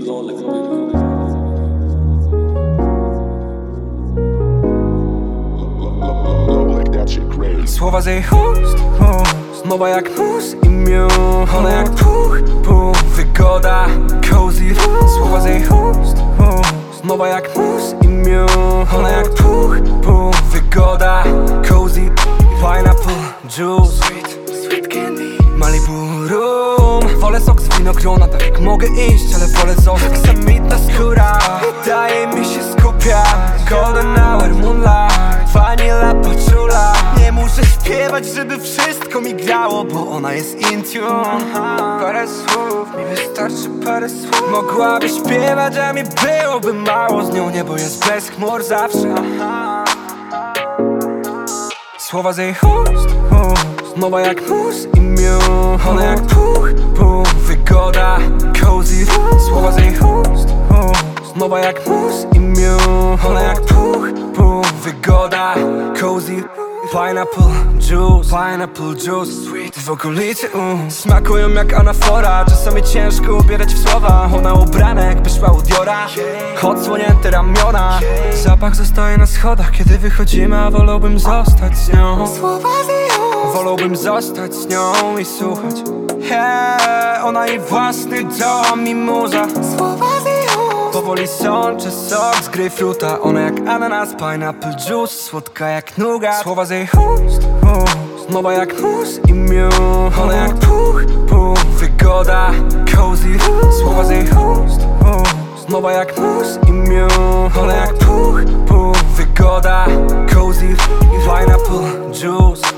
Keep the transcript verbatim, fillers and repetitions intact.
Słowa z jej ust, ust, nowa jak mus i miód. Ona jak puch, puch, wygoda, cozy. Słowa z jej ust, ust, nowa jak mus i miód. Ona jak puch, puch, wygoda, cozy. Pineapple juice, sweet, sweet candy, Malibu rum. Wolę sok z winogrona, tak jak mogę iść, ale wolę zostać. Samitna skóra, daje mi się skupiać. Golden hour, moonlight, vanilla paczula. Nie muszę śpiewać, żeby wszystko mi grało, bo ona jest in tune. Parę słów, mi wystarczy parę słów. Mogłaby śpiewać, a mi byłoby mało. Z nią niebo jest bez chmur zawsze. Słowa z jej ust, ust, nowa jak mus i miód. Ona jak puch, puch, wygoda, cozy. Słowa z jej ust, ust, nowa jak mus i miód. Ona jak puch, puch, wygoda, cozy. Pineapple juice, pineapple juice, sweet. W okolicy um, smakują jak anafora. Czasami ciężko ubierać w słowa. Ona ubrana jakby szła u Diora. Odsłonięte ramiona. Zapach zostaje na schodach, kiedy wychodzimy, a wolałbym zostać z nią. Wolałbym zostać z nią i słuchać. Hey, ona jej własny dom i muza. Powoli sączę sok z grejpfruta. Ona jak ananas, pineapple juice, słodka jak nougat. Słowa z jej ust, ust, nowa jak mus i miód. Ona jak puch, puch, wygoda, cozy. Słowa z jej ust, ust, nowa jak mus i miód. Ona jak puch, puch, wygoda, cozy. Pineapple juice.